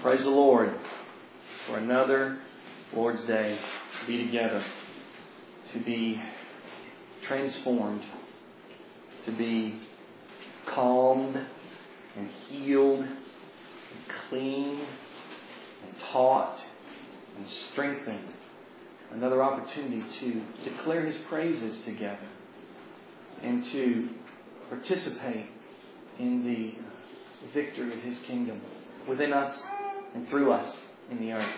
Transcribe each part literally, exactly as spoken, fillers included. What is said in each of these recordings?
Praise the Lord for another Lord's Day to be together, to be transformed, to be calmed and healed and cleaned and taught and strengthened. Another opportunity to declare His praises together and to participate in the victory of His kingdom within us and through us in the earth.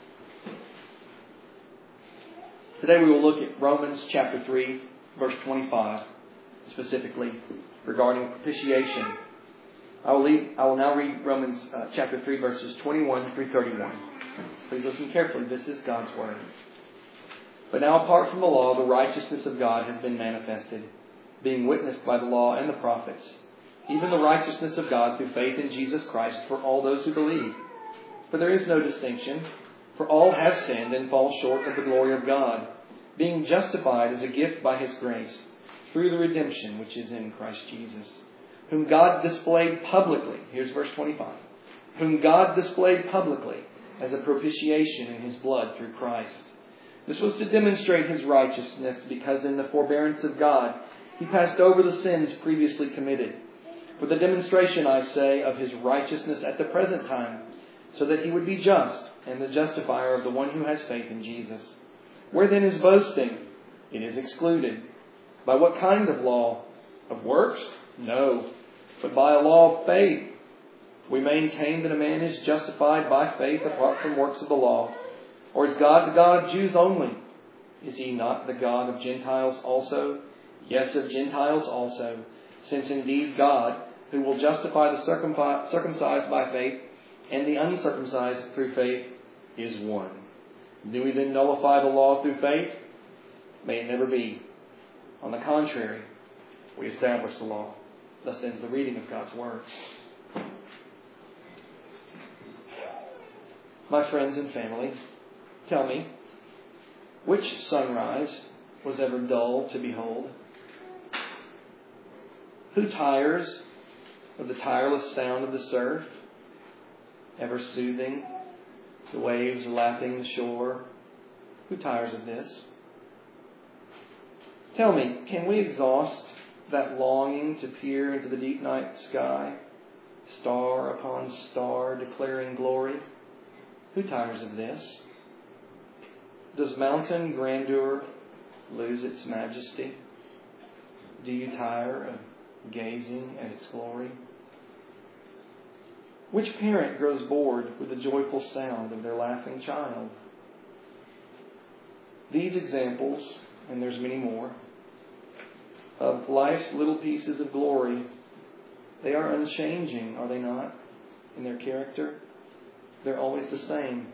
Today we will look at Romans chapter three, verse twenty-five, specifically regarding propitiation. I will, lead, I will now read Romans uh, chapter three, verses twenty-one through thirty-one. Please listen carefully. This is God's Word. But now apart from the law, the righteousness of God has been manifested, being witnessed by the law and the prophets, even the righteousness of God through faith in Jesus Christ for all those who believe. For there is no distinction, for all have sinned and fall short of the glory of God, being justified as a gift by His grace, through the redemption which is in Christ Jesus, whom God displayed publicly, here's verse twenty-five, whom God displayed publicly as a propitiation in His blood through Christ. This was to demonstrate His righteousness, because in the forbearance of God He passed over the sins previously committed, for the demonstration, I say, of His righteousness at the present time, so that He would be just and the justifier of the one who has faith in Jesus. Where then is boasting? It is excluded. By what kind of law? Of works? No, but by a law of faith. We maintain that a man is justified by faith apart from works of the law. Or is God the God of Jews only? Is He not the God of Gentiles also? Yes, of Gentiles also, since indeed God, who will justify the circumcised by faith and the uncircumcised through faith, is one. Do we then nullify the law through faith? May it never be. On the contrary, we establish the law. Thus ends the reading of God's Word. My friends and family, tell me, which sunrise was ever dull to behold? Who tires of the tireless sound of the surf, ever soothing the waves lapping the shore? Who tires of this? Tell me, can we exhaust that longing to peer into the deep night sky, star upon star declaring glory? Who tires of this? Does mountain grandeur lose its majesty? Do you tire of gazing at its glory? Which parent grows bored with the joyful sound of their laughing child? These examples, and there's many more, of life's little pieces of glory, they are unchanging, are they not, in their character? They're always the same,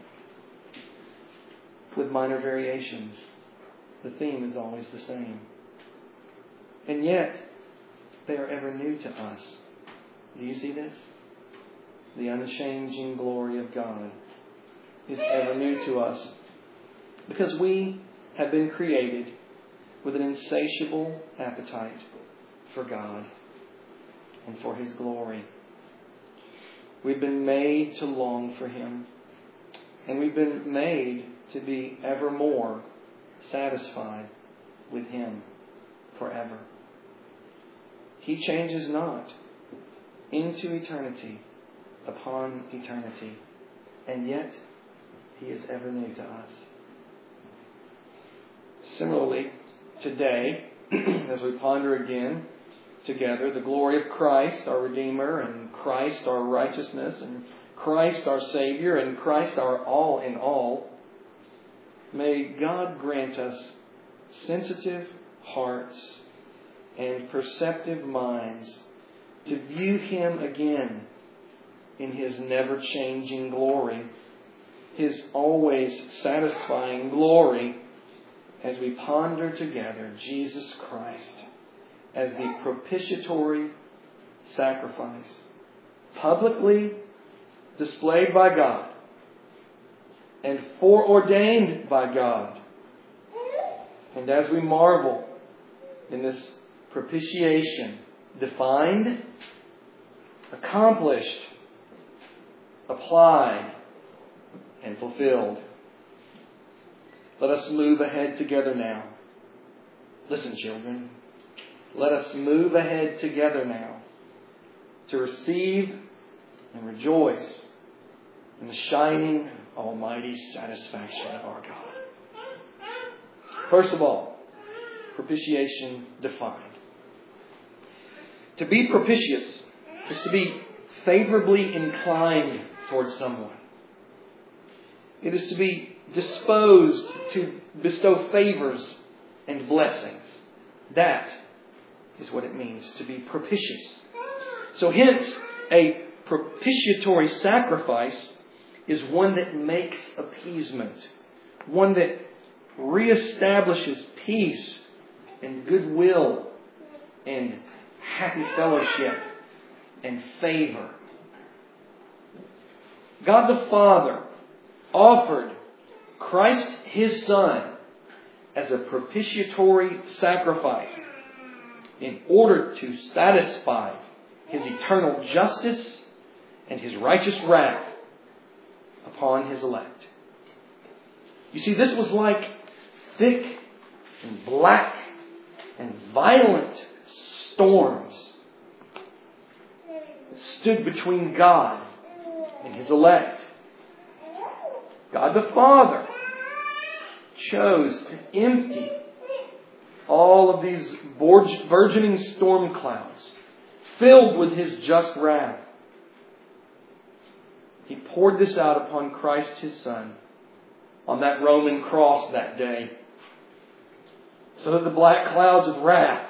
with minor variations. The theme is always the same. And yet, they are ever new to us. Do you see this? The unchanging glory of God is ever new to us, because we have been created with an insatiable appetite for God and for His glory. We've been made to long for Him, and we've been made to be ever more satisfied with Him forever. He changes not into eternity upon eternity, and yet He is ever new to us. Similarly, today, as we ponder again together the glory of Christ, our Redeemer, and Christ, our righteousness, and Christ, our Savior, and Christ, our all in all, may God grant us sensitive hearts and perceptive minds to view Him again in His never-changing glory, His always satisfying glory, as we ponder together Jesus Christ as the propitiatory sacrifice, publicly displayed by God and foreordained by God. And as we marvel in this propitiation, defined, accomplished, applied, and fulfilled. Let us move ahead together now. Listen, children. Let us move ahead together now to receive and rejoice in the shining, almighty satisfaction of our God. First of all, propitiation defined. To be propitious is to be favorably inclined towards someone. It is to be disposed to bestow favors and blessings. That is what it means to be propitious. So hence, a propitiatory sacrifice is one that makes appeasement. One that reestablishes peace and goodwill and happy fellowship and favor. God the Father offered Christ His Son as a propitiatory sacrifice in order to satisfy His eternal justice and His righteous wrath upon His elect. You see, this was like thick and black and violent storms that stood between God and His elect. God the Father chose to empty all of these burgeoning storm clouds filled with His just wrath. He poured this out upon Christ His Son on that Roman cross that day, so that the black clouds of wrath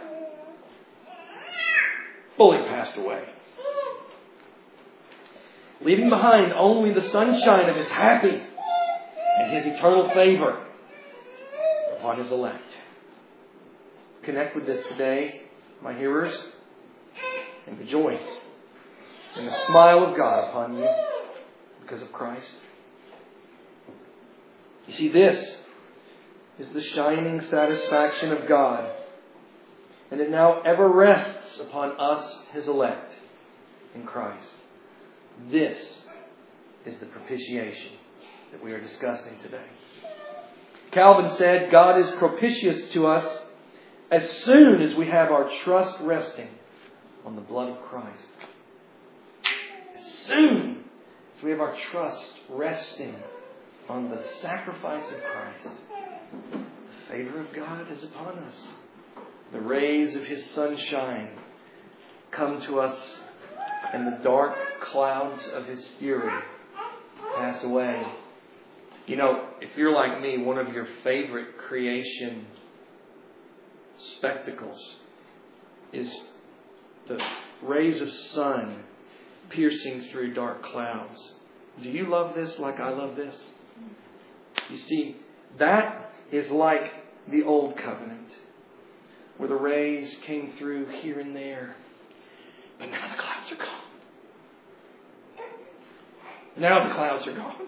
fully passed away, leaving behind only the sunshine of His happy and His eternal favor upon His elect. Connect with this today, my hearers, and rejoice in the smile of God upon you because of Christ. You see, this is the shining satisfaction of God, and it now ever rests upon us, His elect, in Christ. This is the propitiation that we are discussing today. Calvin said, God is propitious to us as soon as we have our trust resting on the blood of Christ. As soon as we have our trust resting on the sacrifice of Christ, the favor of God is upon us. The rays of His sunshine come to us, and the dark clouds of His fury pass away. You know, if you're like me, one of your favorite creation spectacles is the rays of sun piercing through dark clouds. Do you love this like I love this? You see, that is like the old covenant, where the rays came through here and there. But now the clouds are gone. Now the clouds are gone.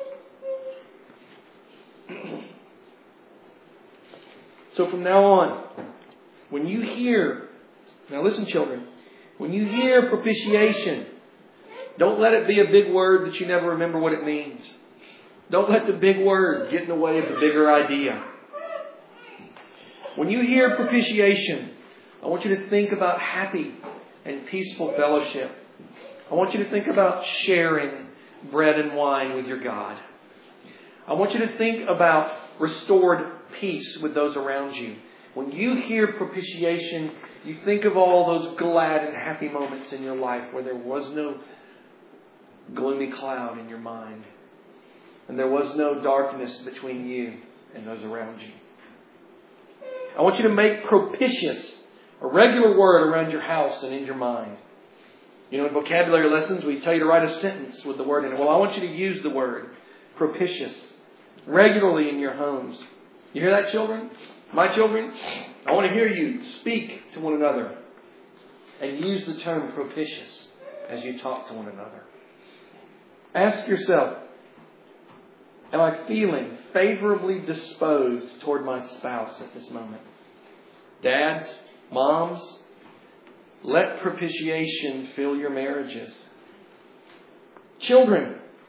So from now on, when you hear, now listen children, when you hear propitiation, don't let it be a big word that you never remember what it means. Don't let the big word get in the way of the bigger idea. When you hear propitiation, I want you to think about happy and peaceful fellowship. I want you to think about sharing bread and wine with your God. I want you to think about restored peace with those around you. When you hear propitiation, you think of all those glad and happy moments in your life where there was no gloomy cloud in your mind, and there was no darkness between you and those around you. I want you to make propitious a regular word around your house and in your mind. You know, in vocabulary lessons, we tell you to write a sentence with the word in it. Well, I want you to use the word propitious regularly in your homes. You hear that, children? My children, I want to hear you speak to one another and use the term propitious as you talk to one another. Ask yourself, am I feeling favorably disposed toward my spouse at this moment? Dads, moms, let propitiation fill your marriages. Children,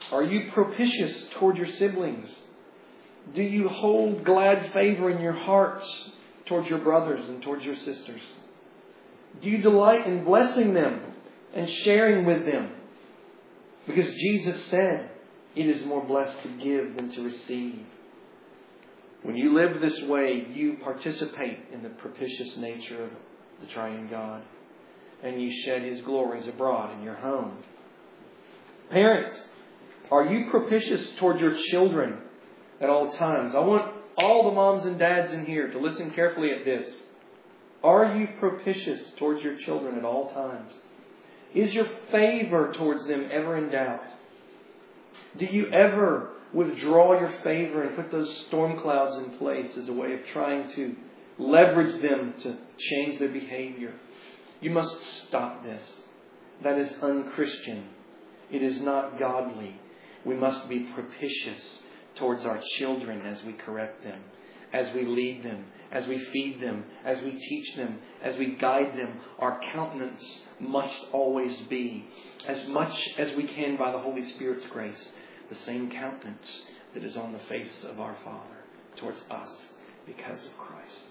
Are you propitious toward your siblings? Do you hold glad favor in your hearts towards your brothers and towards your sisters? Do you delight in blessing them and sharing with them? Because Jesus said, it is more blessed to give than to receive. When you live this way, you participate in the propitious nature of the Triune God. And you shed His glories abroad in your home. Parents, are you propitious toward your children at all times? I want all the moms and dads in here to listen carefully at this. Are you propitious towards your children at all times? Is your favor towards them ever in doubt? Do you ever withdraw your favor and put those storm clouds in place as a way of trying to leverage them to change their behavior? You must stop this. That is unchristian. It is not godly. We must be propitious towards our children as we correct them, as we lead them, as we feed them, as we teach them, as we guide them. Our countenance must always be, as much as we can by the Holy Spirit's grace, the same countenance that is on the face of our Father towards us because of Christ.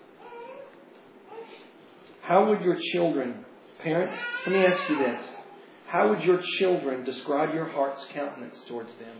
How would your children, parents, let me ask you this. How would your children describe your heart's countenance towards them?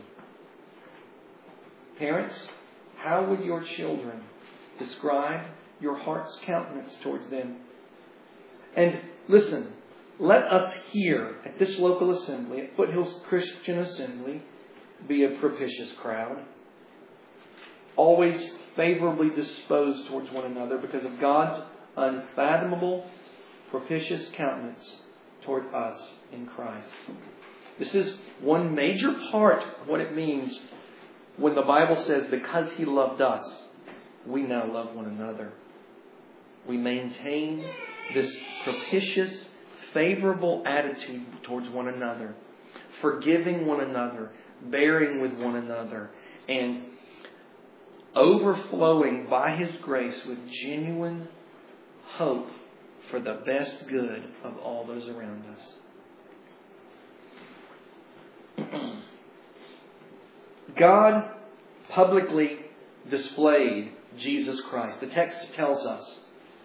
Parents, how would your children describe your heart's countenance towards them? And listen, let us here at this local assembly, at Foothills Christian Assembly, be a propitious crowd. Always favorably disposed towards one another because of God's unfathomable, propitious countenance toward us in Christ. This is one major part of what it means when the Bible says, because He loved us, we now love one another. We maintain this propitious, favorable attitude towards one another, forgiving one another, bearing with one another, and overflowing by His grace with genuine hope for the best good of all those around us. God publicly displayed Jesus Christ. The text tells us.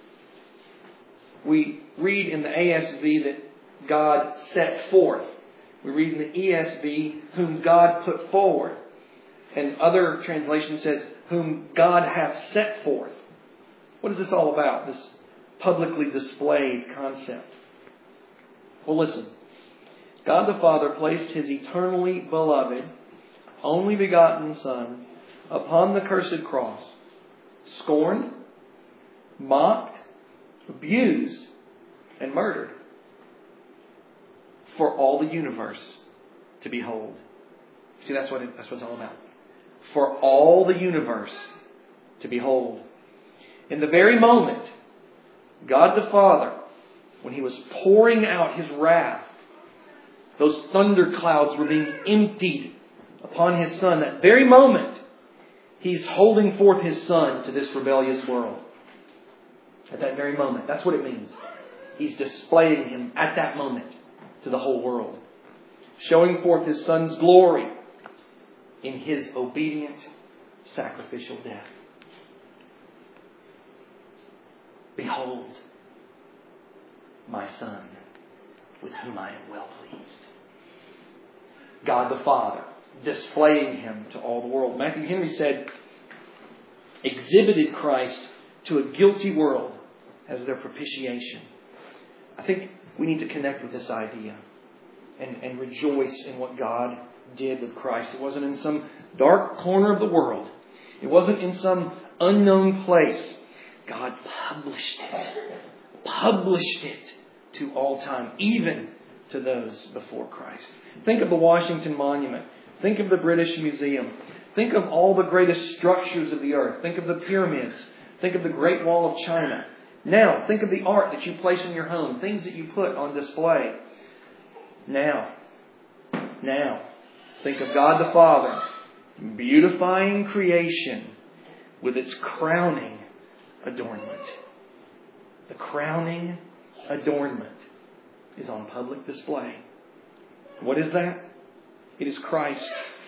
We read in the A S V that God set forth. We read in the E S V, whom God put forward. And other translation says, whom God hath set forth. What is this all about? This publicly displayed concept. Well, listen. God the Father placed His eternally beloved, only begotten Son upon the cursed cross, scorned, mocked, abused, and murdered for all the universe to behold. See, that's what it, that's what it's all about. For all the universe to behold. In the very moment, God the Father, when He was pouring out His wrath, those thunder clouds were being emptied upon His Son. That very moment, He's holding forth His Son to this rebellious world. At that very moment. That's what it means. He's displaying Him at that moment to the whole world. Showing forth His Son's glory in His obedient sacrificial death. Behold, my Son, with whom I am well pleased. God the Father, displaying Him to all the world. Matthew Henry said, exhibited Christ to a guilty world as their propitiation. I think we need to connect with this idea and, and rejoice in what God did with Christ. It wasn't in some dark corner of the world. It wasn't in some unknown place. God published it. Published it to all time, even to those before Christ. Think of the Washington Monument. Think of the British Museum. Think of all the greatest structures of the earth. Think of the pyramids. Think of the Great Wall of China. Now, think of the art that you place in your home. Things that you put on display. Now, now, think of God the Father beautifying creation with its crowning adornment. The crowning adornment is on public display. What is that? It is Christ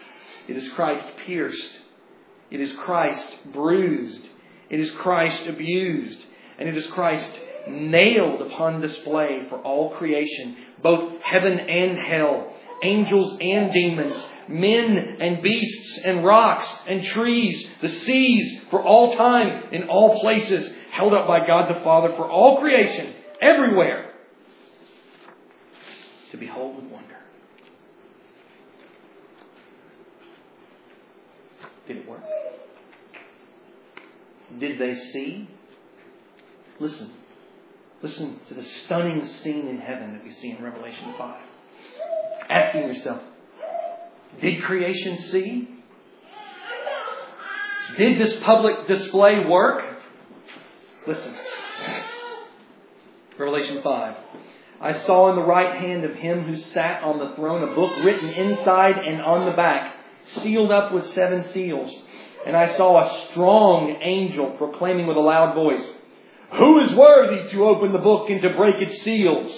It is Christ pierced. It is Christ bruised. It is Christ abused. And it is Christ nailed upon display for all creation, both heaven and hell, angels and demons, men and beasts and rocks and trees, the seas, for all time, in all places, held up by God the Father for all creation, everywhere, to behold with wonder. Did it work? Did they see? Listen. Listen to the stunning scene in heaven that we see in Revelation five. Asking yourself, did creation see? Did this public display work? Listen. Revelation five. I saw in the right hand of him who sat on the throne a book written inside and on the back, sealed up with seven seals. And I saw a strong angel proclaiming with a loud voice, "Who is worthy to open the book and to break its seals?"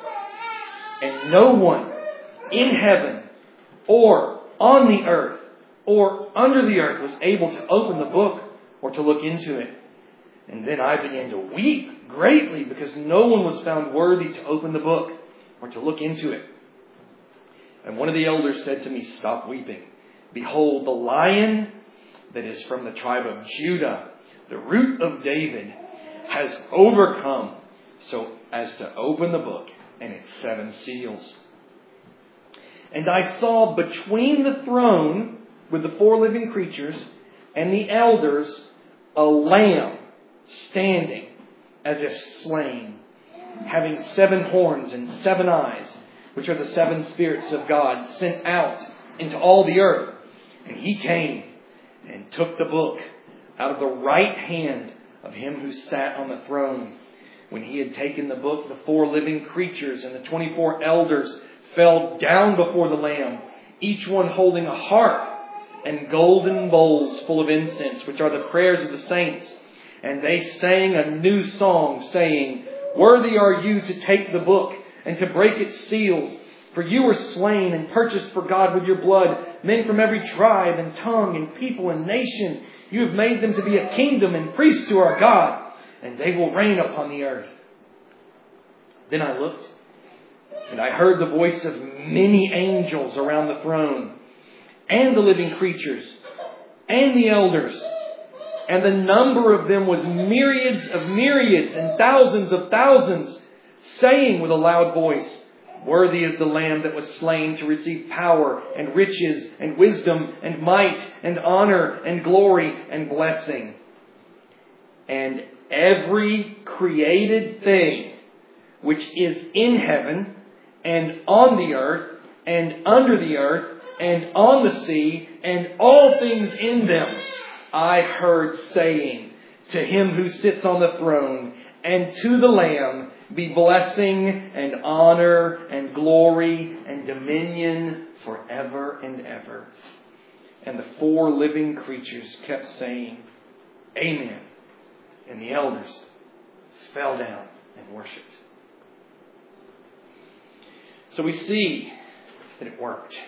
And no one in heaven or on the earth or under the earth was able to open the book or to look into it. And then I began to weep greatly because no one was found worthy to open the book or to look into it. And one of the elders said to me, "Stop weeping. Behold, the Lion that is from the tribe of Judah, the root of David, has overcome so as to open the book and its seven seals." And I saw between the throne with the four living creatures and the elders a lamb standing as if slain, having seven horns and seven eyes, which are the seven spirits of God sent out into all the earth. And he came and took the book out of the right hand of him who sat on the throne. When he had taken the book, the four living creatures and the twenty-four elders fell down before the Lamb, each one holding a harp and golden bowls full of incense, which are the prayers of the saints. And they sang a new song, saying, "Worthy are you to take the book and to break its seals. For you were slain and purchased for God with your blood men from every tribe and tongue and people and nation. You have made them to be a kingdom and priests to our God, and they will reign upon the earth." Then I looked, and I heard the voice of many angels around the throne, and the living creatures, and the elders. And the number of them was myriads of myriads and thousands of thousands, saying with a loud voice, "Worthy is the Lamb that was slain to receive power and riches and wisdom and might and honor and glory and blessing." And every created thing which is in heaven and on the earth and under the earth and on the sea and all things in them, I heard saying, "To him who sits on the throne and to the Lamb be blessing and honor and glory and dominion forever and ever." And the four living creatures kept saying, "Amen." And the elders fell down and worshipped. So we see that it worked.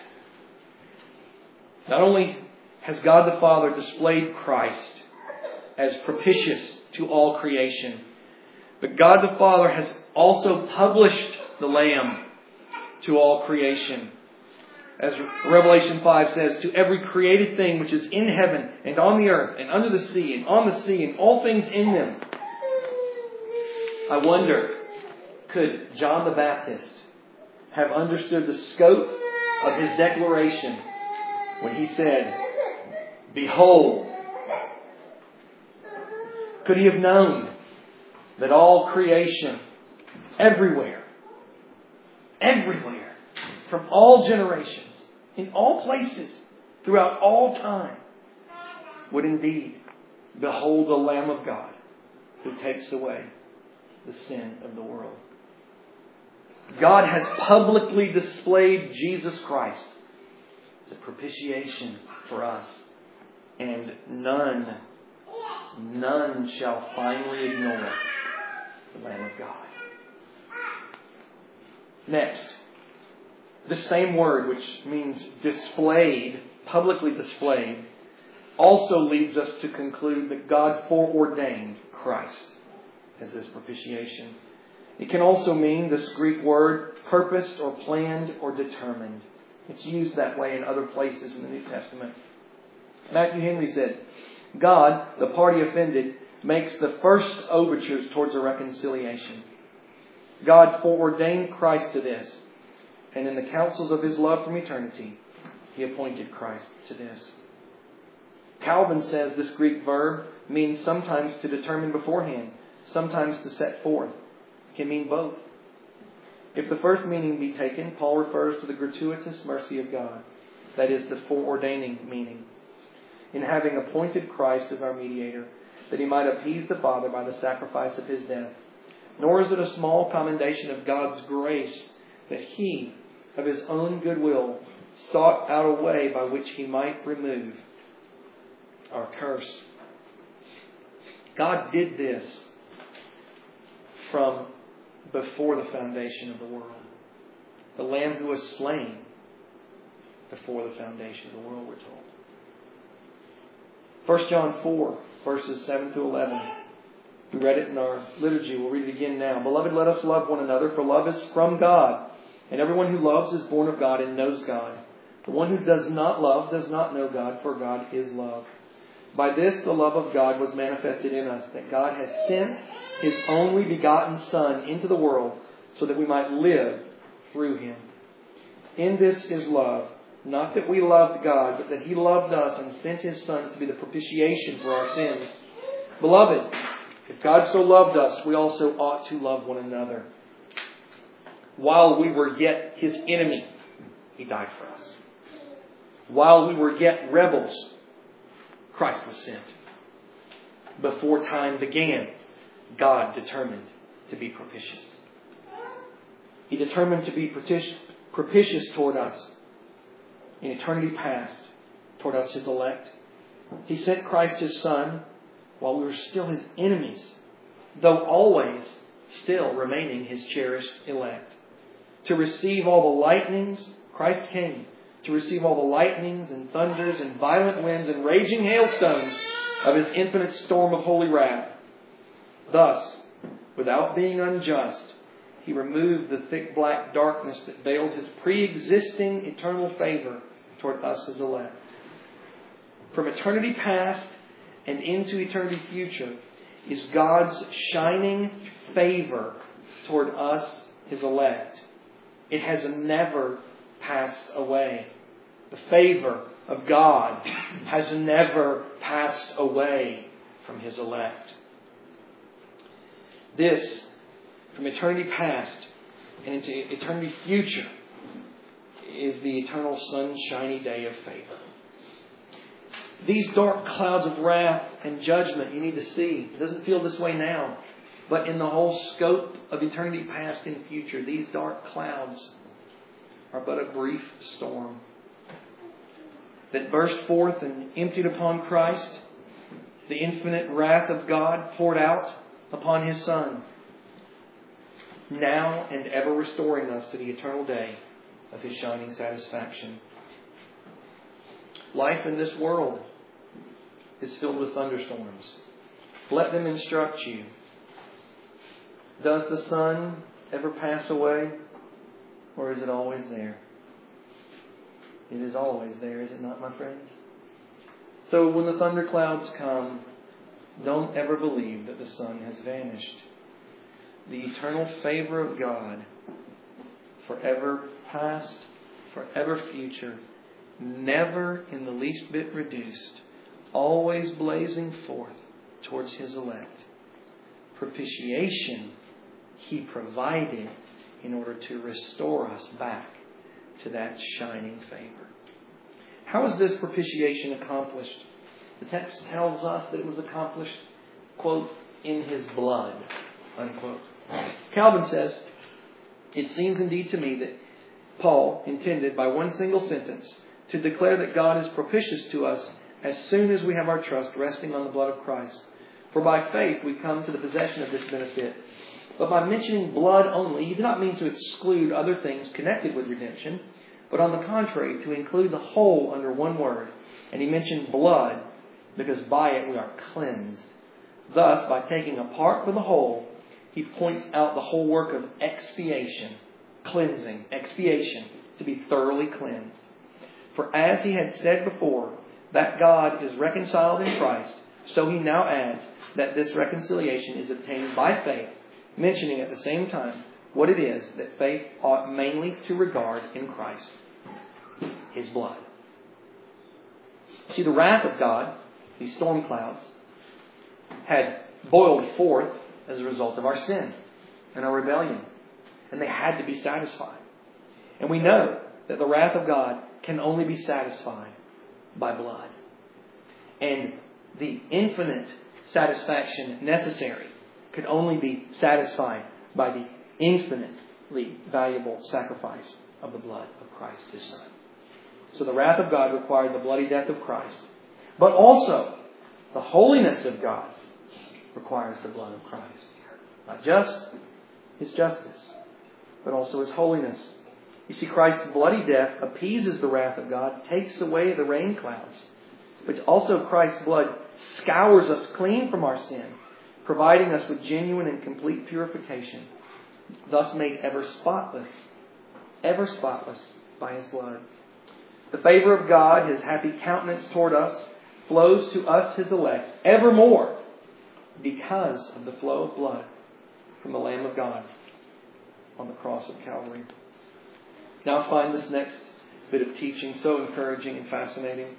Not only has God the Father displayed Christ as propitious to all creation, but God the Father has also published the Lamb to all creation. As Revelation five says, "To every created thing which is in heaven and on the earth and under the sea and on the sea and all things in them." I wonder, could John the Baptist have understood the scope of his declaration when he said, "Behold"? Could he have known that all creation, everywhere, everywhere, from all generations, in all places, throughout all time, would indeed behold the Lamb of God who takes away the sin of the world? God has publicly displayed Jesus Christ as a propitiation for us, and none, none shall finally ignore the Lamb of God. Next, This same word, which means displayed, publicly displayed, also leads us to conclude that God foreordained Christ as this propitiation. It can also mean, this Greek word, purposed or planned or determined. It's used that way in other places in the New Testament. Matthew Henry said, God, the party offended, makes the first overtures towards a reconciliation. God foreordained Christ to this, and in the counsels of His love from eternity, He appointed Christ to this. Calvin says this Greek verb means sometimes to determine beforehand, sometimes to set forth. It can mean both. If the first meaning be taken, Paul refers to the gratuitous mercy of God. That is the foreordaining meaning. In having appointed Christ as our mediator, that He might appease the Father by the sacrifice of His death. Nor is it a small commendation of God's grace that He, of His own goodwill, sought out a way by which He might remove our curse. God did this from before the foundation of the world. The Lamb who was slain before the foundation of the world, we're told. First John four, verses seven to eleven. We read it in our liturgy. We'll read it again now. Beloved, let us love one another, for love is from God. And everyone who loves is born of God and knows God. The one who does not love does not know God, for God is love. By this the love of God was manifested in us, that God has sent His only begotten Son into the world so that we might live through Him. In this is love, not that we loved God, but that He loved us and sent His Son to be the propitiation for our sins. Beloved, if God so loved us, we also ought to love one another. While we were yet His enemy, He died for us. While we were yet rebels, Christ was sent. Before time began, God determined to be propitious. He determined to be propitious toward us in eternity past, toward us His elect. He sent Christ His Son while we were still His enemies, though always still remaining His cherished elect. To receive all the lightnings, Christ came to receive all the lightnings and thunders and violent winds and raging hailstones of His infinite storm of holy wrath. Thus, without being unjust, He removed the thick black darkness that veiled His pre-existing eternal favor toward us His elect. From eternity past and into eternity future is God's shining favor toward us His elect. It has never passed away. The favor of God has never passed away from His elect. This, from eternity past and into eternity future, is the eternal sunshiny day of favor. These dark clouds of wrath and judgment you need to see. It doesn't feel this way now. But in the whole scope of eternity past and future, these dark clouds are but a brief storm that burst forth and emptied upon Christ the infinite wrath of God poured out upon His Son, now and ever restoring us to the eternal day of His shining satisfaction. Life in this world is filled with thunderstorms. Let them instruct you. Does the sun ever pass away? Or is it always there? It is always there, is it not, my friends? So when the thunderclouds come, don't ever believe that the sun has vanished. The eternal favor of God, forever past, forever future, never in the least bit reduced, always blazing forth towards His elect. Propitiation He provided in order to restore us back to that shining favor. How is this propitiation accomplished? The text tells us that it was accomplished, quote, in His blood, unquote. Calvin says, it seems indeed to me that Paul intended by one single sentence to declare that God is propitious to us as soon as we have our trust resting on the blood of Christ. For by faith we come to the possession of this benefit. But by mentioning blood only, he did not mean to exclude other things connected with redemption, but on the contrary, to include the whole under one word. And he mentioned blood because by it we are cleansed. Thus, by taking a part for the whole, he points out the whole work of expiation, cleansing, expiation, to be thoroughly cleansed. For as he had said before, that God is reconciled in Christ, so he now adds that this reconciliation is obtained by faith, mentioning at the same time what it is that faith ought mainly to regard in Christ, His blood. See, the wrath of God, these storm clouds, had boiled forth as a result of our sin and our rebellion. And they had to be satisfied. And we know that the wrath of God can only be satisfied by blood. And the infinite satisfaction necessary could only be satisfied by the infinitely valuable sacrifice of the blood of Christ, His Son. So the wrath of God required the bloody death of Christ. But also, the holiness of God requires the blood of Christ. Not just His justice, but also His holiness. You see, Christ's bloody death appeases the wrath of God, takes away the rain clouds. But also Christ's blood scours us clean from our sin, providing us with genuine and complete purification, thus made ever spotless, ever spotless by His blood. The favor of God, His happy countenance toward us, flows to us, His elect, evermore because of the flow of blood from the Lamb of God on the cross of Calvary. Now I find this next bit of teaching so encouraging and fascinating.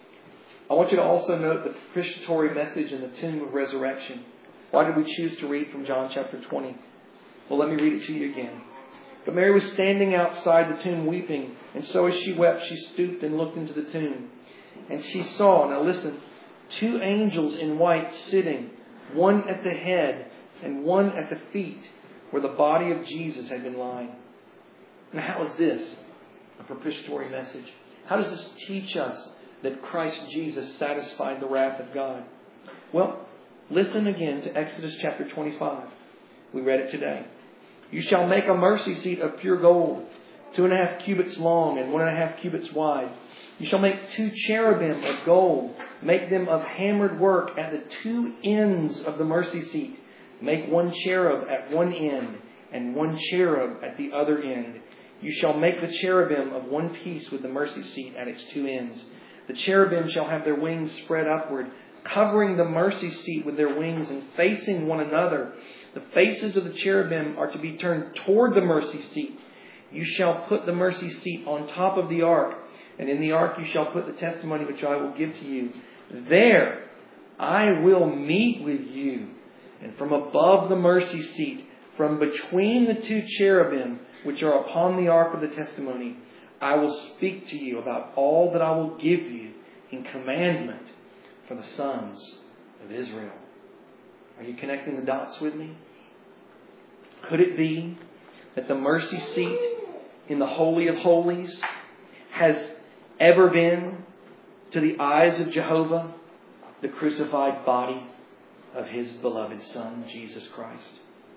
I want you to also note the propitiatory message in the tomb of resurrection. Why did we choose to read from John chapter twenty? Well, let me read it to you again. But Mary was standing outside the tomb weeping, and so as she wept, she stooped and looked into the tomb. And she saw, now listen, two angels in white sitting, one at the head and one at the feet, where the body of Jesus had been lying. Now, how is this a propitiatory message? How does this teach us that Christ Jesus satisfied the wrath of God? Well, listen again to Exodus chapter twenty-five. We read it today. You shall make a mercy seat of pure gold, two and a half cubits long and one and a half cubits wide. You shall make two cherubim of gold. Make them of hammered work at the two ends of the mercy seat. Make one cherub at one end and one cherub at the other end. You shall make the cherubim of one piece with the mercy seat at its two ends. The cherubim shall have their wings spread upward, covering the mercy seat with their wings and facing one another. The faces of the cherubim are to be turned toward the mercy seat. You shall put the mercy seat on top of the ark, and in the ark you shall put the testimony which I will give to you. There I will meet with you. And from above the mercy seat, from between the two cherubim which are upon the ark of the testimony, I will speak to you about all that I will give you in commandment for the sons of Israel. Are you connecting the dots with me? Could it be that the mercy seat in the Holy of Holies has ever been, to the eyes of Jehovah, the crucified body of His beloved Son, Jesus Christ?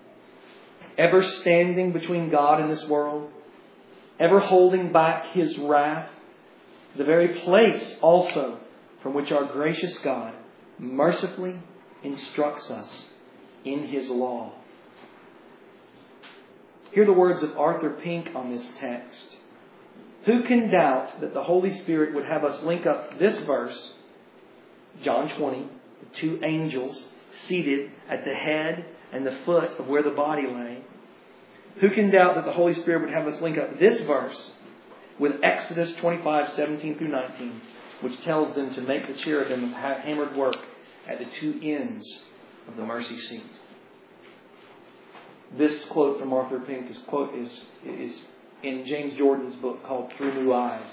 Ever standing between God and this world, ever holding back His wrath, the very place also from which our gracious God mercifully instructs us in His law. Hear the words of Arthur Pink on this text. Who can doubt that the Holy Spirit would have us link up this verse, John twenty, the two angels seated at the head and the foot of where the body lay? Who can doubt that the Holy Spirit would have us link up this verse with Exodus twenty-five, seventeen through nineteen, which tells them to make the cherubim of hammered work at the two ends of the mercy seat? This quote from Arthur Pink is, quote, is, is in James Jordan's book called Through New Eyes.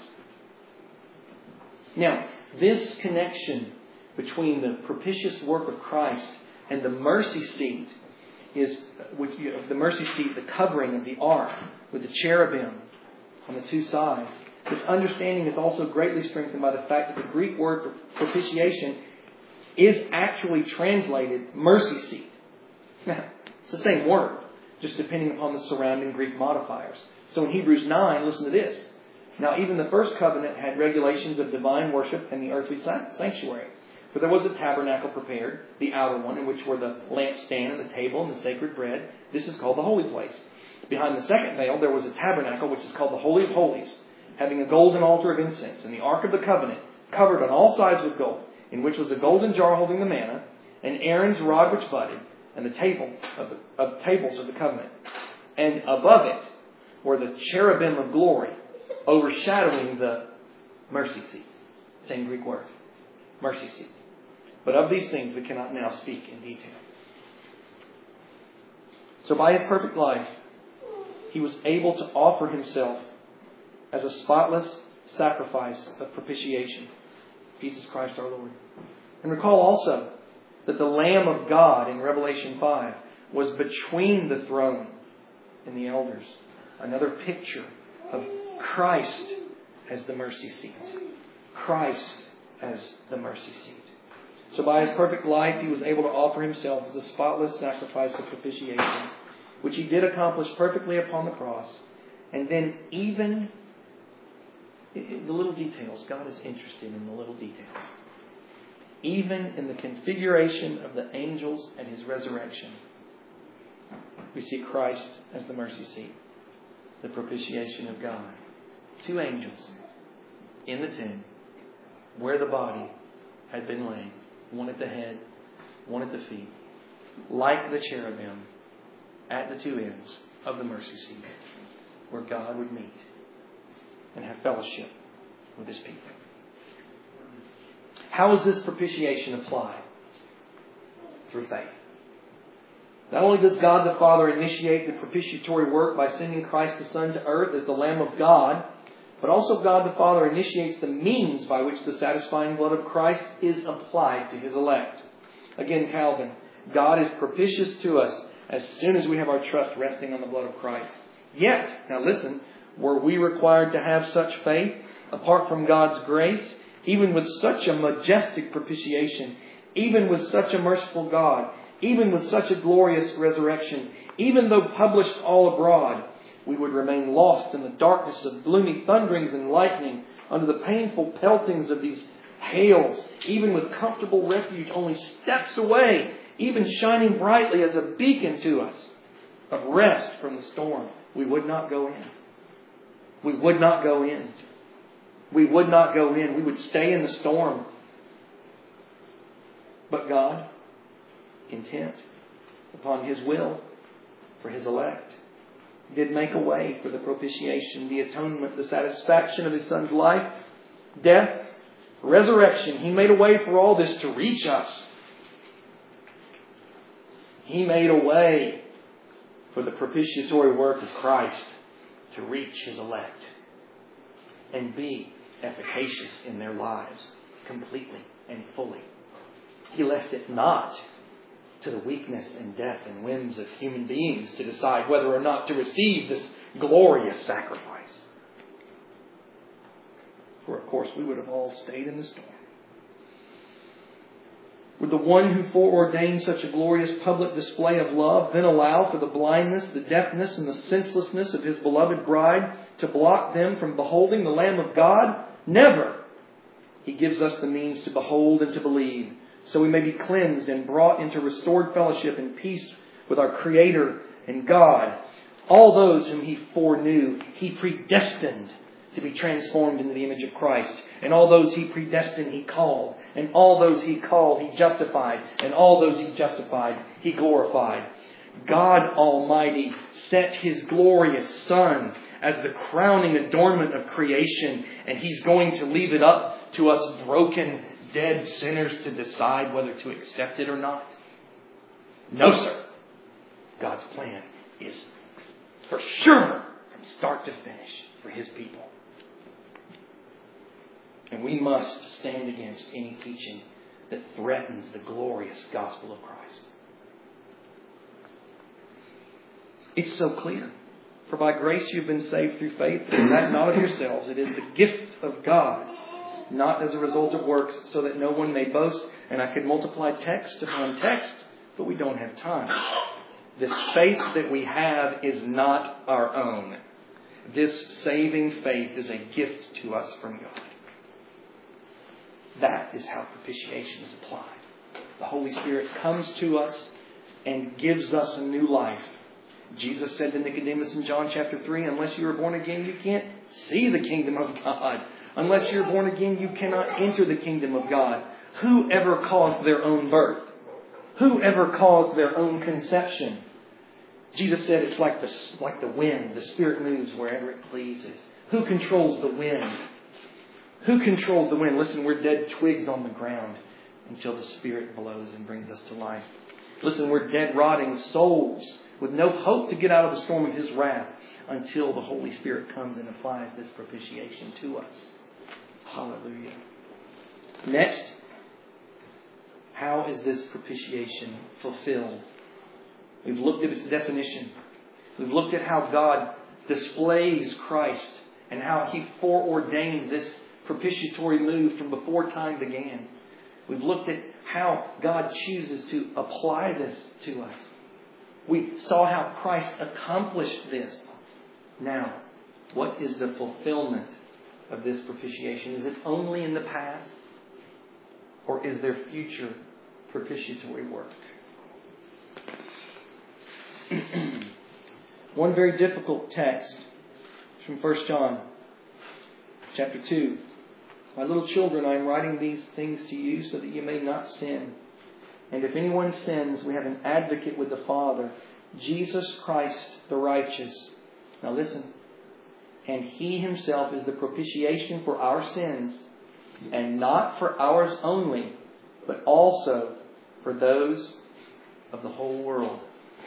Now, this connection between the propitious work of Christ and the mercy seat is, which, the mercy seat, the covering of the ark with the cherubim on the two sides. This understanding is also greatly strengthened by the fact that the Greek word for propitiation is actually translated mercy seat. Now, it's the same word. just depending upon the surrounding Greek modifiers. So in Hebrews nine, listen to this. Now even the first covenant had regulations of divine worship and the earthly sanctuary. For there was a tabernacle prepared, the outer one, in which were the lampstand and the table and the sacred bread. This is called the holy place. Behind the second veil there was a tabernacle, which is called the Holy of Holies, having a golden altar of incense, and the ark of the covenant, covered on all sides with gold, in which was a golden jar holding the manna, and Aaron's rod which budded, and the table of the of tables of the covenant. And above it were the cherubim of glory, overshadowing the mercy seat. Same Greek word. Mercy seat. But of these things we cannot now speak in detail. So by His perfect life, He was able to offer Himself as a spotless sacrifice of propitiation. Jesus Christ our Lord. And recall also that the Lamb of God in Revelation five was between the throne and the elders. Another picture of Christ as the mercy seat. Christ as the mercy seat. So by His perfect life, He was able to offer Himself as a spotless sacrifice of propitiation, which He did accomplish perfectly upon the cross. And then even the little details, God is interested in the little details. Even in the configuration of the angels at His resurrection, we see Christ as the mercy seat, the propitiation of God. Two angels in the tomb where the body had been laid. One at the head, one at the feet. Like the cherubim at the two ends of the mercy seat, where God would meet and have fellowship with His people. How is this propitiation applied? Through faith. Not only does God the Father initiate the propitiatory work by sending Christ the Son to earth as the Lamb of God, but also God the Father initiates the means by which the satisfying blood of Christ is applied to His elect. Again, Calvin, God is propitious to us as soon as we have our trust resting on the blood of Christ. Yet, now listen, were we required to have such faith apart from God's grace, even with such a majestic propitiation, even with such a merciful God, even with such a glorious resurrection, even though published all abroad, we would remain lost in the darkness of gloomy thunderings and lightning, under the painful peltings of these hails, even with comfortable refuge only steps away, even shining brightly as a beacon to us of rest from the storm. We would not go in. We would not go in. We would not go in. We would stay in the storm. But God, intent upon His will for His elect, did make a way for the propitiation, the atonement, the satisfaction of His Son's life, death, resurrection. He made a way for all this to reach us. He made a way for the propitiatory work of Christ to reach His elect and be efficacious in their lives completely and fully. He left it not to the weakness and death and whims of human beings to decide whether or not to receive this glorious sacrifice. For of course we would have all stayed in the storm. Would the one who foreordained such a glorious public display of love then allow for the blindness, the deafness, and the senselessness of His beloved bride to block them from beholding the Lamb of God? Never! He gives us the means to behold and to believe, so we may be cleansed and brought into restored fellowship and peace with our Creator and God. All those whom He foreknew, He predestined to be transformed into the image of Christ. And all those He predestined, He called. And all those He called, He justified. And all those He justified, He glorified. God Almighty set His glorious Son as the crowning adornment of creation. And He's going to leave it up to us broken, dead sinners to decide whether to accept it or not. No, sir. God's plan is for sure from start to finish for His people. And we must stand against any teaching that threatens the glorious gospel of Christ. It's so clear. For by grace you've been saved through faith, and that not of yourselves. It is the gift of God, not as a result of works, so that no one may boast. And I could multiply text upon text, but we don't have time. This faith that we have is not our own. This saving faith is a gift to us from God. That is how propitiation is applied. The Holy Spirit comes to us and gives us a new life. Jesus said to Nicodemus in John chapter three, unless you are born again, you can't see the kingdom of God. Unless you're born again, you cannot enter the kingdom of God. Whoever caused their own birth? Whoever caused their own conception? Jesus said it's like the, like the wind. The Spirit moves wherever it pleases. Who controls the wind? Who controls the wind? Listen, we're dead twigs on the ground until the Spirit blows and brings us to life. Listen, we're dead, rotting souls with no hope to get out of the storm of His wrath until the Holy Spirit comes and applies this propitiation to us. Hallelujah. Next, how is this propitiation fulfilled? We've looked at its definition. We've looked at how God displays Christ and how He foreordained this propitiatory move from before time began. We've looked at how God chooses to apply this to us. We saw how Christ accomplished this. Now, what is the fulfillment of this propitiation? Is it only in the past? Or is there future propitiatory work? One very difficult text from First John chapter two. My little children, I am writing these things to you so that you may not sin. And if anyone sins, we have an advocate with the Father, Jesus Christ the righteous. Now listen. And He Himself is the propitiation for our sins, and not for ours only, but also for those of the whole world.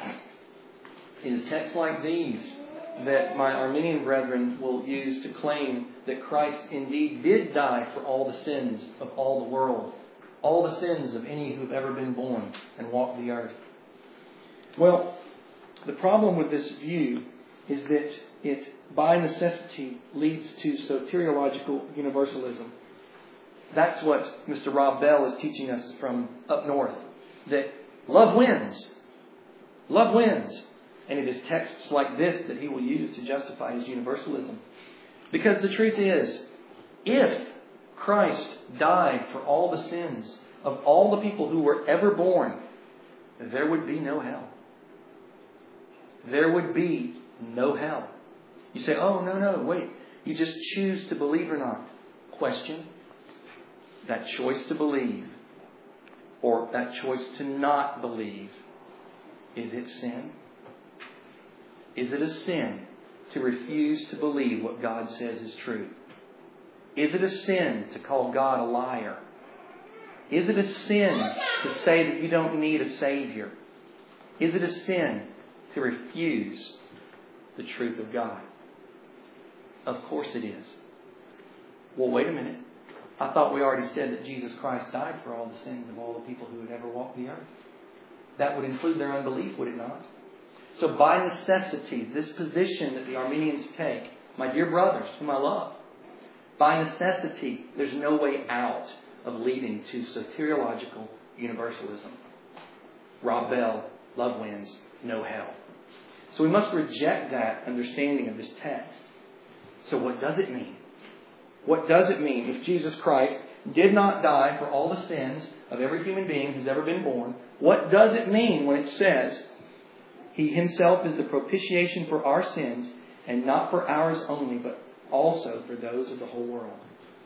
It is texts like these that my Arminian brethren will use to claim that Christ indeed did die for all the sins of all the world. All the sins of any who have ever been born and walked the earth. Well, the problem with this view is that it, by necessity, leads to soteriological universalism. That's what Mister Rob Bell is teaching us from up north. That love wins. Love wins. And it is texts like this that he will use to justify his universalism. Because the truth is, if Christ died for all the sins of all the people who were ever born, there would be no hell. There would be no hell. You say, oh, no, no, wait. You just choose to believe or not. Question. That choice to believe or that choice to not believe, is it sin? Is it a sin to refuse to believe what God says is true? Is it a sin to call God a liar? Is it a sin to say that you don't need a Savior? Is it a sin to refuse the truth of God? Of course it is. Well, wait a minute. I thought we already said that Jesus Christ died for all the sins of all the people who had ever walked the earth. That would include their unbelief, would it not? So by necessity, this position that the Arminians take, my dear brothers, whom I love, by necessity, there's no way out of leading to soteriological universalism. Rob Bell, love wins, no hell. So we must reject that understanding of this text. So what does it mean? What does it mean if Jesus Christ did not die for all the sins of every human being who's ever been born? What does it mean when it says He Himself is the propitiation for our sins, and not for ours only, but also for those of the whole world?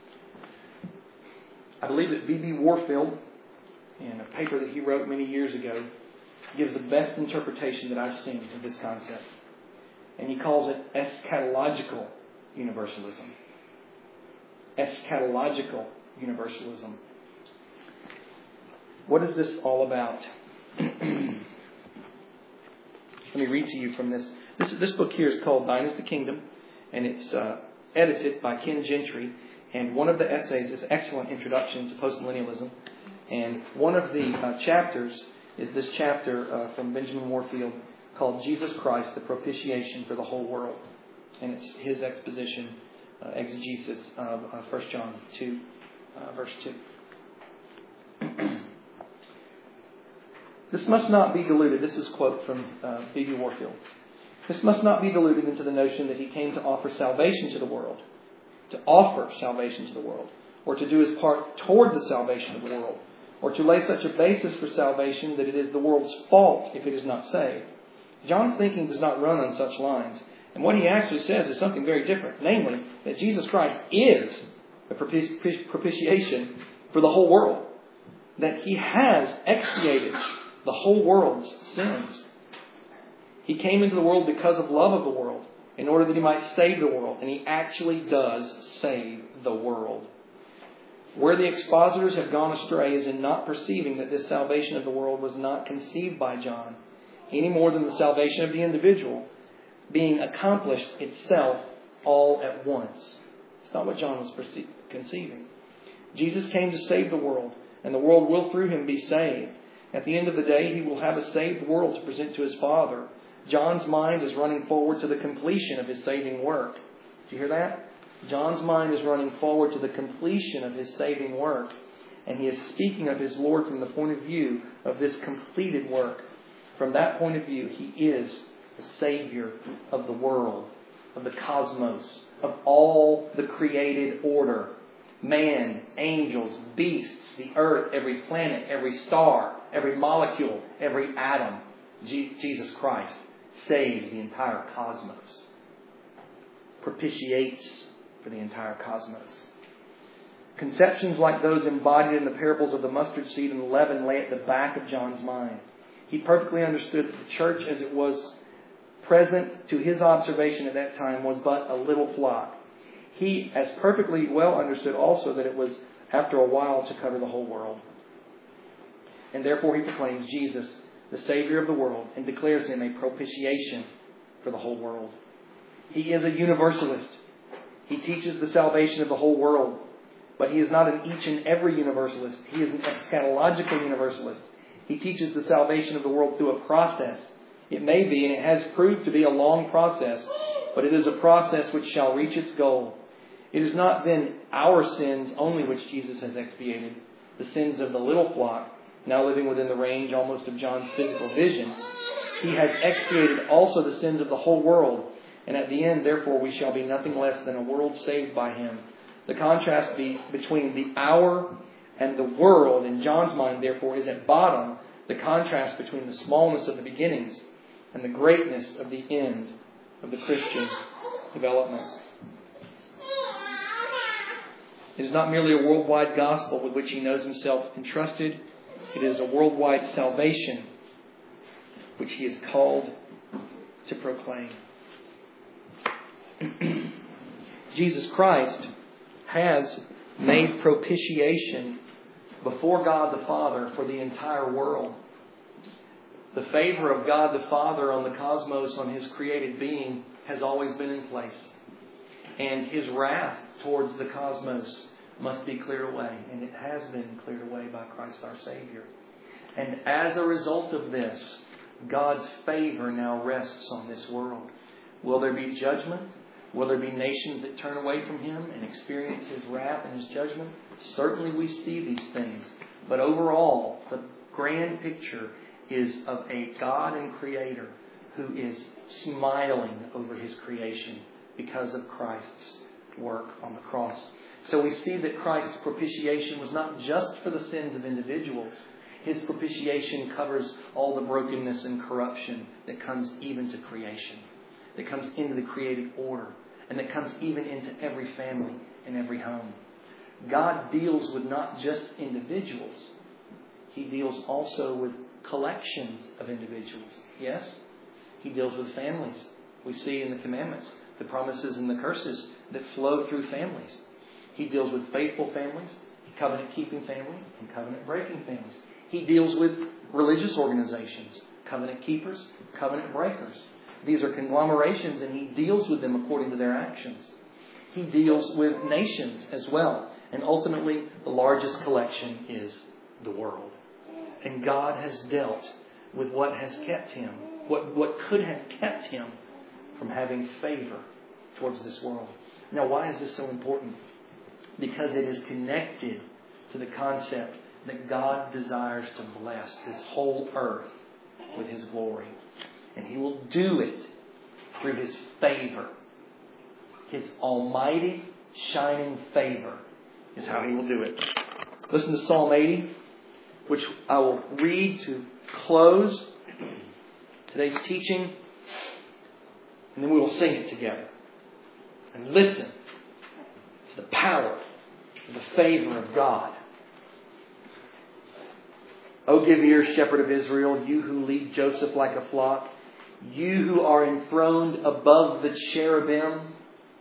I believe that B B Warfield, in a paper that he wrote many years ago, gives the best interpretation that I've seen of this concept. And he calls it eschatological universalism. Eschatological universalism. What is this all about? Let me read to you from this. This, this book here is called Thine is the Kingdom, and it's uh, edited by Ken Gentry. And one of the essays is Excellent Introduction to Postmillennialism. And one of the uh, chapters is this chapter uh, from Benjamin Warfield called Jesus Christ, the Propitiation for the Whole World. And it's his exposition, uh, exegesis of uh, First John two, uh, verse two. This must not be diluted. This is a quote from uh, B B Warfield. This must not be diluted into the notion that he came to offer salvation to the world, to offer salvation to the world, or to do his part toward the salvation of the world, or to lay such a basis for salvation that it is the world's fault if it is not saved. John's thinking does not run on such lines. And what he actually says is something very different. Namely, that Jesus Christ is the propitiation for the whole world. That he has expiated the whole world's sins. He came into the world because of love of the world, in order that he might save the world. And he actually does save the world. Where the expositors have gone astray is in not perceiving that this salvation of the world was not conceived by John, any more than the salvation of the individual being accomplished itself all at once. It's not what John was perce- conceiving. Jesus came to save the world, and the world will through him be saved. At the end of the day, he will have a saved world to present to his Father. John's mind is running forward to the completion of his saving work. Do you hear that? John's mind is running forward to the completion of his saving work. And he is speaking of his Lord from the point of view of this completed work. From that point of view, he is the Savior of the world, of the cosmos, of all the created order. Man, angels, beasts, the earth, every planet, every star, every molecule, every atom. G- Jesus Christ saves the entire cosmos. Propitiates for the entire cosmos. Conceptions like those embodied in the parables of the mustard seed and the leaven lay at the back of John's mind. He perfectly understood that the church as it was present to his observation at that time was but a little flock. He as perfectly well understood also that it was after a while to cover the whole world. And therefore he proclaims Jesus, the Savior of the world, and declares him a propitiation for the whole world. He is a universalist. He teaches the salvation of the whole world. But he is not an each and every universalist. He is an eschatological universalist. He teaches the salvation of the world through a process. It may be, and it has proved to be, a long process, but it is a process which shall reach its goal. It is not then our sins only which Jesus has expiated, the sins of the little flock, now living within the range almost of John's physical vision. He has expiated also the sins of the whole world, and at the end, therefore, we shall be nothing less than a world saved by him. The contrast be between the our and the world in John's mind, therefore, is at bottom the contrast between the smallness of the beginnings and the greatness of the end of the Christian development. It is not merely a worldwide gospel with which he knows himself entrusted. It is a worldwide salvation which he is called to proclaim. Jesus Christ has made propitiation before God the Father for the entire world. The favor of God the Father on the cosmos, on his created being, has always been in place. And his wrath towards the cosmos must be cleared away. And it has been cleared away by Christ our Savior. And as a result of this, God's favor now rests on this world. Will there be judgment? Will there be nations that turn away from him and experience his wrath and his judgment? Certainly we see these things. But overall, the grand picture is of a God and Creator who is smiling over his creation because of Christ's work on the cross. So we see that Christ's propitiation was not just for the sins of individuals. His propitiation covers all the brokenness and corruption that comes even to creation, that comes into the created order, and that comes even into every family and every home. God deals with not just individuals. He deals also with collections of individuals. Yes? He deals with families. We see in the commandments the promises and the curses that flow through families. He deals with faithful families, covenant-keeping families, and covenant-breaking families. He deals with religious organizations, covenant keepers, covenant breakers. These are conglomerations, and he deals with them according to their actions. He deals with nations as well. And ultimately, the largest collection is the world. And God has dealt with what has kept him, what, what could have kept him from having favor towards this world. Now, why is this so important? Because it is connected to the concept that God desires to bless this whole earth with His glory. And He will do it through His favor. His almighty, shining favor is how He will do it. Listen to Psalm eighty, which I will read to close today's teaching. And then we will sing it together. And listen to the power and the favor of God. O give ear, shepherd of Israel, you who lead Joseph like a flock, you who are enthroned above the cherubim,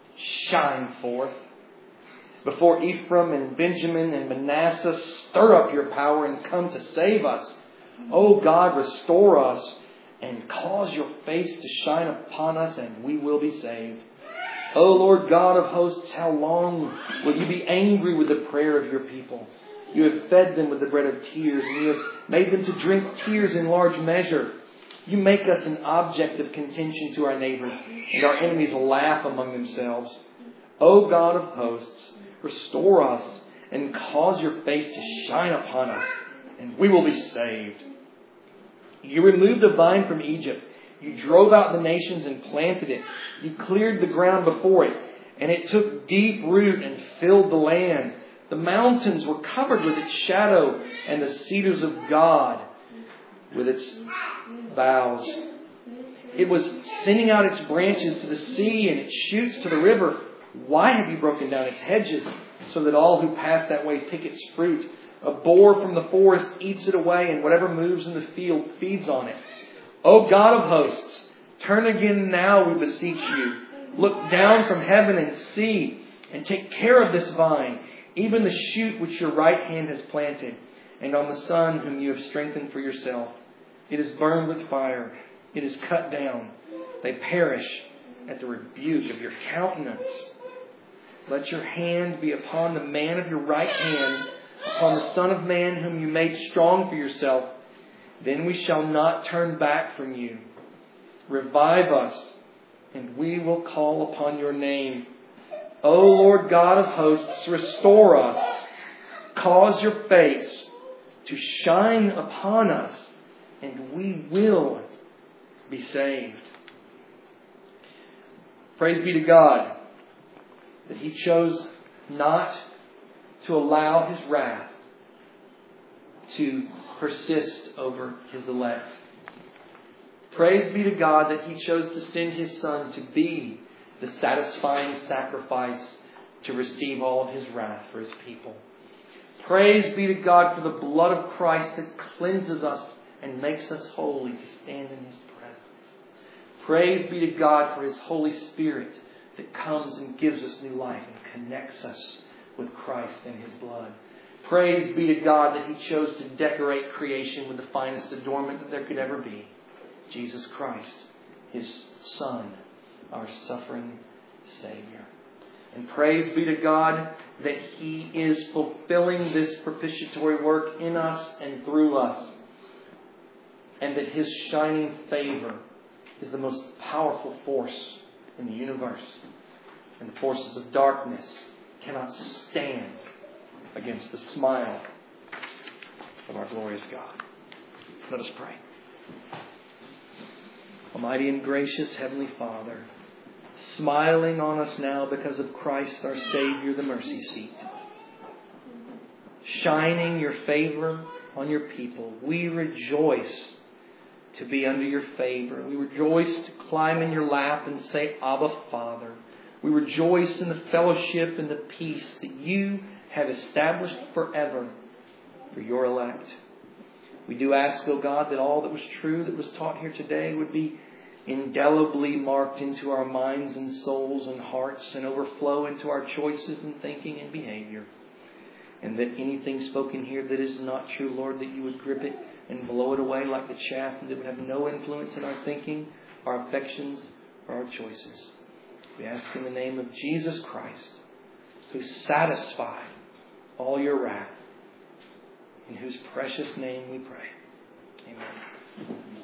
shine forth. Before Ephraim and Benjamin and Manasseh, stir up your power and come to save us. O God, restore us and cause your face to shine upon us, and we will be saved. O Lord God of hosts, how long will you be angry with the prayer of your people? You have fed them with the bread of tears, and you have made them to drink tears in large measure. You make us an object of contention to our neighbors, and our enemies laugh among themselves. O God of hosts, restore us and cause your face to shine upon us, and we will be saved. You removed the vine from Egypt. You drove out the nations and planted it. You cleared the ground before it, and it took deep root and filled the land. The mountains were covered with its shadow, and the cedars of God with its boughs. It was sending out its branches to the sea and its shoots to the river. Why have you broken down its hedges so that all who pass that way pick its fruit? A boar from the forest eats it away, and whatever moves in the field feeds on it. O God of hosts, turn again now, we beseech you. Look down from heaven and see, and take care of this vine, even the shoot which your right hand has planted, and on the son whom you have strengthened for yourself. It is burned with fire. It is cut down. They perish at the rebuke of your countenance. Let your hand be upon the man of your right hand, upon the Son of Man whom you made strong for yourself. Then we shall not turn back from you. Revive us, and we will call upon your name. O Lord God of hosts, restore us. Cause your face to shine upon us, and we will be saved. Praise be to God that He chose not to allow His wrath to persist over His elect. Praise be to God that He chose to send His Son to be the satisfying sacrifice to receive all of His wrath for His people. Praise be to God for the blood of Christ that cleanses us and makes us holy to stand in His presence. Praise be to God for His Holy Spirit that comes and gives us new life and connects us with Christ and His blood. Praise be to God that He chose to decorate creation with the finest adornment that there could ever be. Jesus Christ, His Son, our suffering Savior. And praise be to God that He is fulfilling this propitiatory work in us and through us. And that His shining favor is the most powerful force in the universe. And the forces of darkness cannot stand against the smile of our glorious God. Let us pray. Almighty and gracious Heavenly Father, smiling on us now because of Christ our Savior, the mercy seat, shining your favor on your people, we rejoice to be under your favor. We rejoice to climb in your lap and say, Abba, Father. We rejoice in the fellowship and the peace that you have established forever for your elect. We do ask, O God, that all that was true that was taught here today would be indelibly marked into our minds and souls and hearts and overflow into our choices and thinking and behavior. And that anything spoken here that is not true, Lord, that you would grip it and blow it away like the chaff, and that it would have no influence in our thinking, our affections, or our choices. We ask in the name of Jesus Christ, who satisfied all your wrath, in whose precious name we pray. Amen.